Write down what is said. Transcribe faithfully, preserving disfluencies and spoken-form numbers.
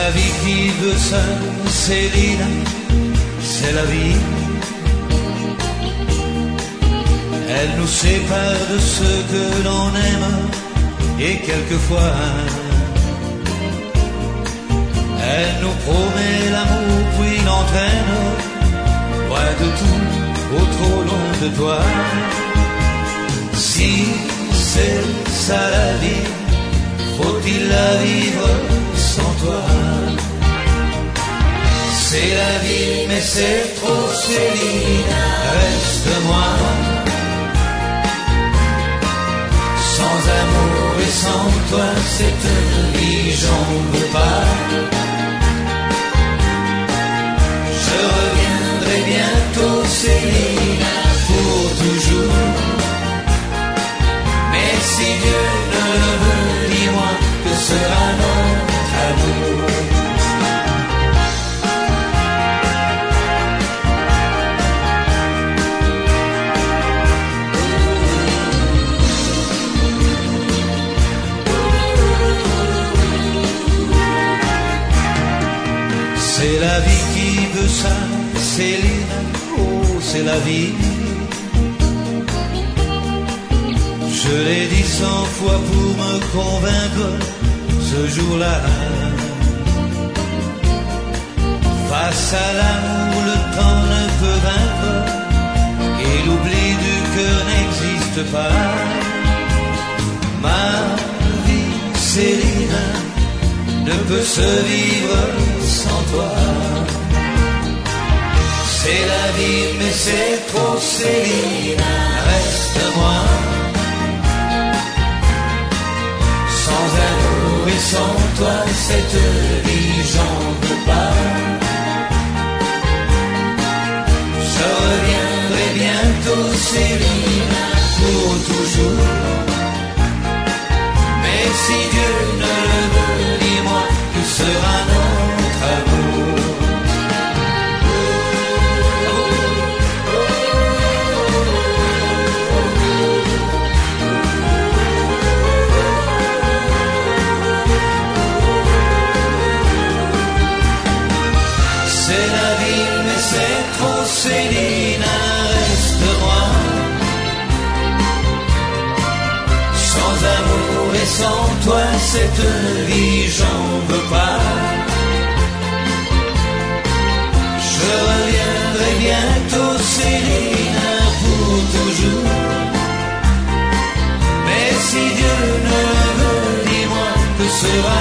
la vie qui veut ça, Céline, c'est la vie. Elle nous sépare de ceux que l'on aime, et quelquefois elle nous promet l'amour puis l'entraîne loin de tout, au trop loin de toi. Si c'est ça la vie, faut-il la vivre sans toi? C'est la vie mais c'est trop, Céline, reste-moi. Sans amour et sans toi, cette vie j'en veux pas. Je reviendrai bientôt, Céline, pour toujours. Mais si Dieu ne le veut, dis-moi, que sera notre amour? C'est la vie qui veut ça, Céline, oh c'est la vie. Je l'ai dit cent fois pour me convaincre, ce jour-là. Face à l'amour, le temps ne peut vaincre, et l'oubli du cœur n'existe pas. Ma vie, Céline, ne peut se vivre sans toi. C'est la vie mais c'est trop, Céline, reste-moi. Sans amour et sans toi, cette vie j'en veux pas. Je reviendrai bientôt, Céline, pour toujours. Mais si Dieu ne le veut, dis-moi, que sera notre amour? C'est la vie mais c'est trop, Céline, reste-moi. Sans amour et sans toi, cette vie j'en veux pas. Je reviendrai bientôt, Céline, pour toujours. Mais si Dieu ne le veut, dis-moi, que sera